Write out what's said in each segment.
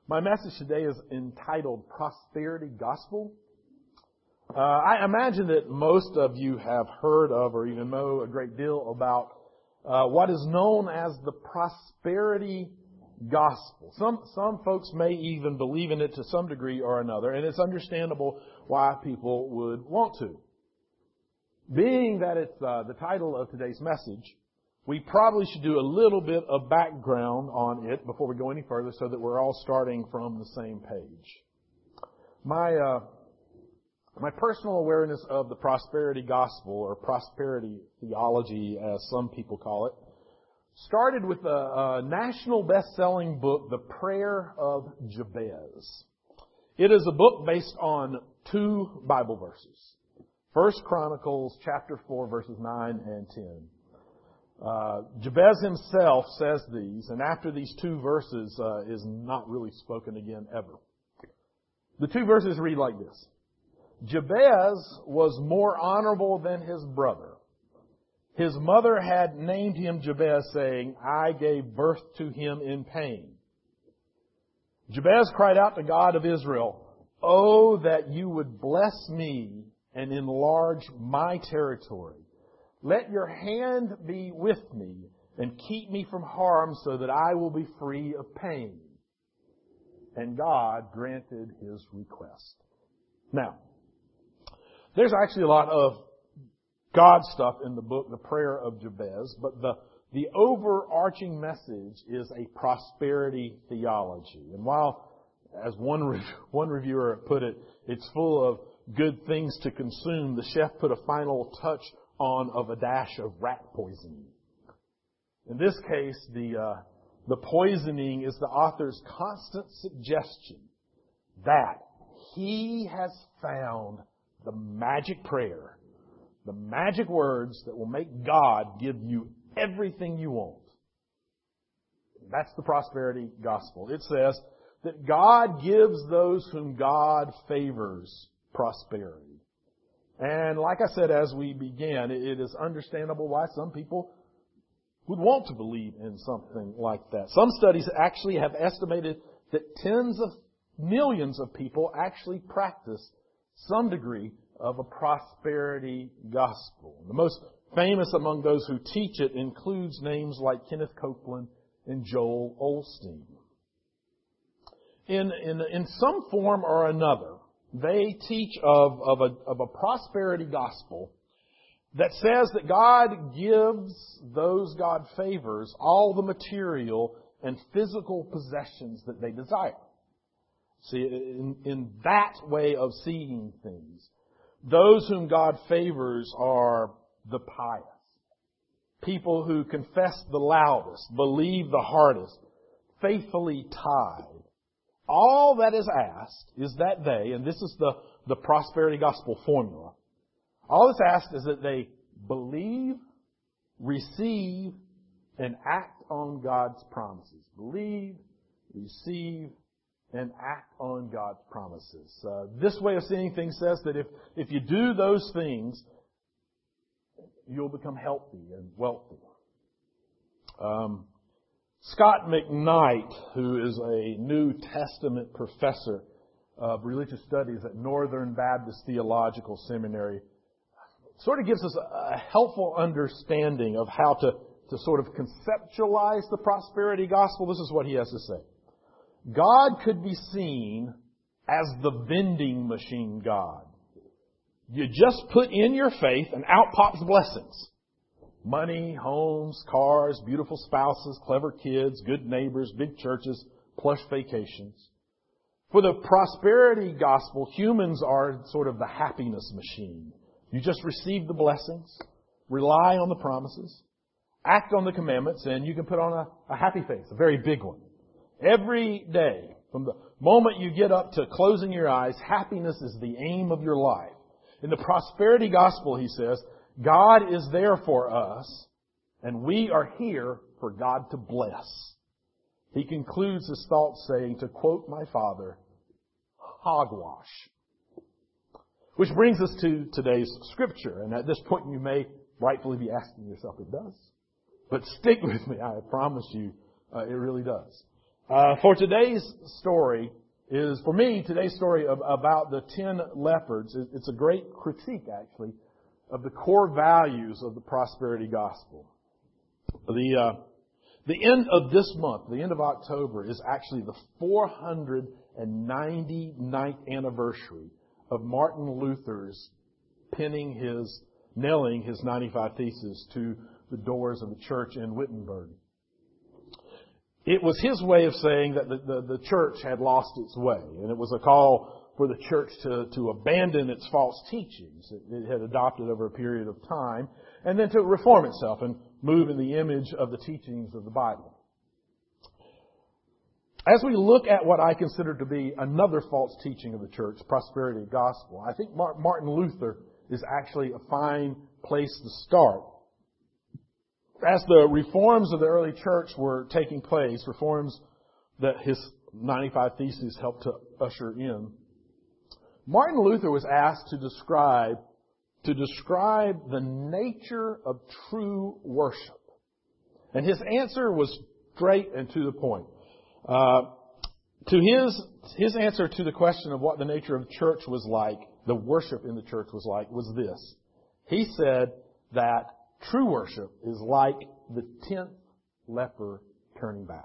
My message today is entitled Prosperity Gospel. I imagine that most of you have heard of or even know a great deal about what is known as the prosperity gospel. Some folks may even believe in it to some degree or another, and it's understandable why people would want to. Being that it's the title of today's message, we probably should do a little bit of background on it before we go any further so that we're all starting from the same page. My personal awareness of the prosperity gospel, or prosperity theology as some people call it, started with a national best-selling book, The Prayer of Jabez. It is a book based on two Bible verses. 1 Chronicles chapter 4 verses 9 and 10. Jabez himself says these, and after these two verses is not really spoken again ever. The two verses read like this. Jabez was more honorable than his brother. His mother had named him Jabez, saying, I gave birth to him in pain. Jabez cried out to God of Israel, Oh, that you would bless me and enlarge my territory. Let your hand be with me and keep me from harm so that I will be free of pain. And God granted his request. Now, there's actually a lot of God stuff in the book, The Prayer of Jabez, but the overarching message is a prosperity theology. And while, as one reviewer put it, it's full of good things to consume, the chef put a final touch on of a dash of rat poisoning. In this case, the poisoning is the author's constant suggestion that he has found the magic prayer, the magic words that will make God give you everything you want. That's the prosperity gospel. It says that God gives those whom God favors prosperity. And like I said as we began, it is understandable why some people would want to believe in something like that. Some studies actually have estimated that tens of millions of people actually practice some degree of a prosperity gospel. The most famous among those who teach it includes names like Kenneth Copeland and Joel Osteen. In some form or another, they teach of a prosperity gospel that says that God gives those God favors all the material and physical possessions that they desire. See, in that way of seeing things, those whom God favors are the pious. People who confess the loudest, believe the hardest, faithfully tithe. All that is asked is that they, and this is the prosperity gospel formula, all that's asked is that they believe, receive, and act on God's promises. Believe, receive, and act on God's promises. This way of seeing things says that if you do those things, you'll become healthy and wealthy. Scott McKnight, who is a New Testament professor of religious studies at Northern Baptist Theological Seminary, sort of gives us a helpful understanding of how to sort of conceptualize the prosperity gospel. This is what he has to say. God could be seen as the vending machine God. You just put in your faith and out pops blessings. Money, homes, cars, beautiful spouses, clever kids, good neighbors, big churches, plush vacations. For the prosperity gospel, humans are sort of the happiness machine. You just receive the blessings, rely on the promises, act on the commandments, and you can put on a happy face, a very big one. Every day, from the moment you get up to closing your eyes, happiness is the aim of your life. In the prosperity gospel, he says, God is there for us, and we are here for God to bless. He concludes his thought saying, to quote my father, hogwash. Which brings us to today's scripture, and at this point you may rightfully be asking yourself, it does? But stick with me, I promise you, it really does. For today's story today's story about the 10 leopards, it's a great critique, actually, of the core values of the prosperity gospel. The end of this month, the end of October, is actually the 499th anniversary of Martin Luther's nailing his 95 Theses to the doors of the church in Wittenberg. It was his way of saying that the church had lost its way, and it was a call for the church to abandon its false teachings it had adopted over a period of time, and then to reform itself and move in the image of the teachings of the Bible. As we look at what I consider to be another false teaching of the church, prosperity gospel, I think Martin Luther is actually a fine place to start. As the reforms of the early church were taking place, reforms that his 95 Theses helped to usher in, Martin Luther was asked to describe the nature of true worship. And his answer was straight and to the point. His answer to the question of what the nature of church was like, the worship in the church was like, was this. He said that true worship is like the 10th leper turning back.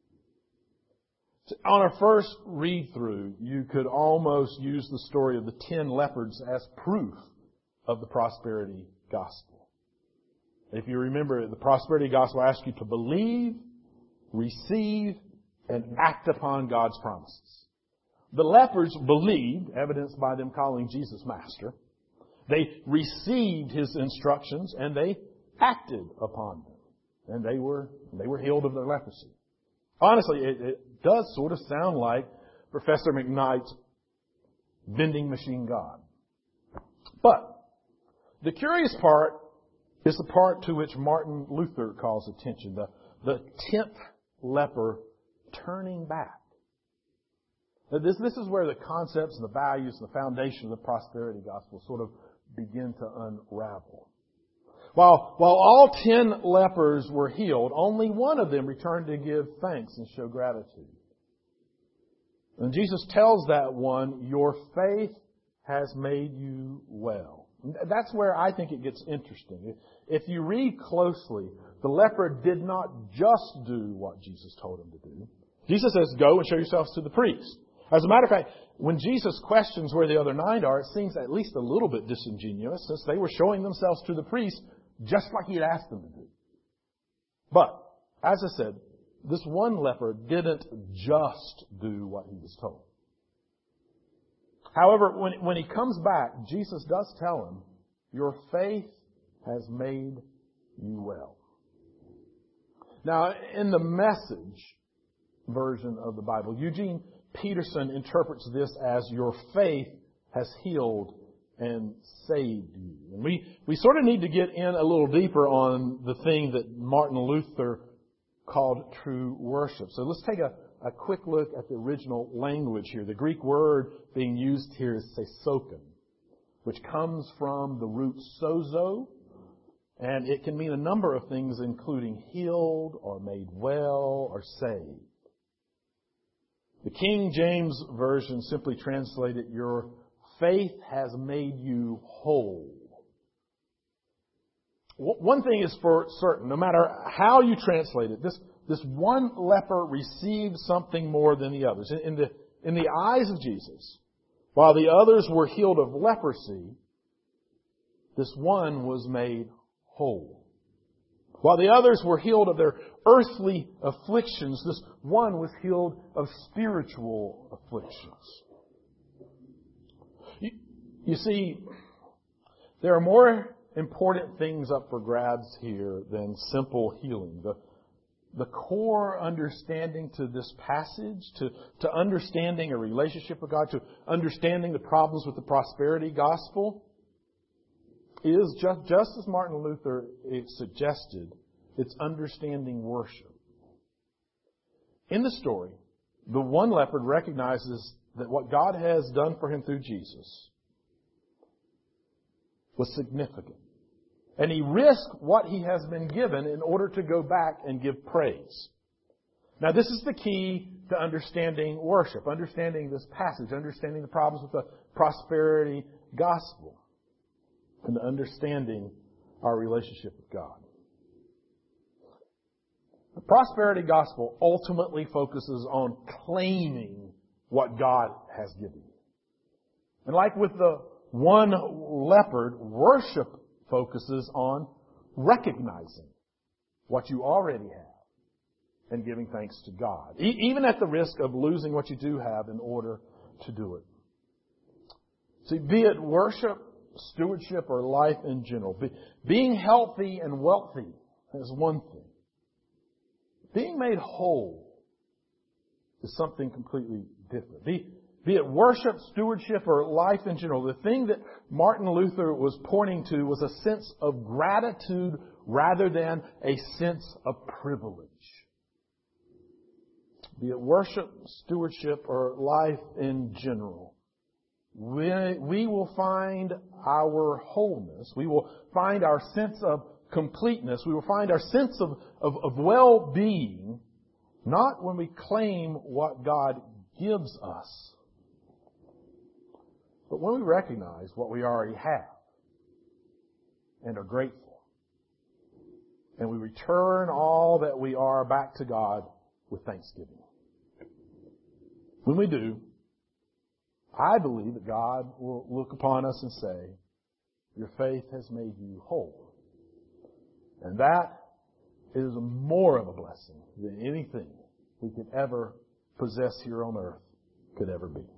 On our first read-through, you could almost use the story of the 10 leopards as proof of the prosperity gospel. If you remember, the prosperity gospel asks you to believe, receive, and act upon God's promises. The lepers believed, evidenced by them calling Jesus Master. They received His instructions and they acted upon them. And they were healed of their leprosy. Honestly, it does sort of sound like Professor McKnight's vending machine God. But the curious part is the part to which Martin Luther calls attention, the 10th leper turning back. Now this is where the concepts and the values and the foundation of the prosperity gospel sort of begin to unravel. While all 10 lepers were healed, only one of them returned to give thanks and show gratitude. And Jesus tells that one, "Your faith has made you well." That's where I think it gets interesting. If you read closely, the leper did not just do what Jesus told him to do. Jesus says, "Go and show yourselves to the priest." As a matter of fact, when Jesus questions where the other 9 are, it seems at least a little bit disingenuous, since they were showing themselves to the priest just like He had asked them to do. But, as I said, this one leper didn't just do what he was told. However, when he comes back, Jesus does tell him, "Your faith has made you well." Now, in the Message version of the Bible, Eugene Peterson interprets this as, "Your faith has healed and saved you." And we sort of need to get in a little deeper on the thing that Martin Luther called true worship. So let's take a quick look at the original language here. The Greek word being used here is sesoken, which comes from the root sozo, and it can mean a number of things, including healed or made well or saved. The King James Version simply translated, "Your faith has made you whole." One thing is for certain, no matter how you translate it, this one leper received something more than the others. In the eyes of Jesus, while the others were healed of leprosy, this one was made whole. While the others were healed of their earthly afflictions, this one was healed of spiritual afflictions. You see, there are more important things up for grabs here than simple healing. The core understanding to this passage, to understanding a relationship with God, to understanding the problems with the prosperity gospel, is just as Martin Luther suggested, it's understanding worship. In the story, the one leper recognizes that what God has done for him through Jesus was significant. And he risked what he has been given in order to go back and give praise. Now, this is the key to understanding worship, understanding this passage, understanding the problems with the prosperity gospel, and understanding our relationship with God. The prosperity gospel ultimately focuses on claiming what God has given you. And like with the one leopard, worship focuses on recognizing what you already have and giving thanks to God, even at the risk of losing what you do have in order to do it. See, be it worship, stewardship, or life in general, being healthy and wealthy is one thing. Being made whole is something completely different. Be it worship, stewardship, or life in general, the thing that Martin Luther was pointing to was a sense of gratitude rather than a sense of privilege. Be it worship, stewardship, or life in general, we will find our wholeness. We will find our sense of completeness. We will find our sense of well-being not when we claim what God gives us, but when we recognize what we already have and are grateful. And we return all that we are back to God with thanksgiving. When we do, I believe that God will look upon us and say, your faith has made you whole. And that is more of a blessing than anything we could ever possess here on earth could ever be.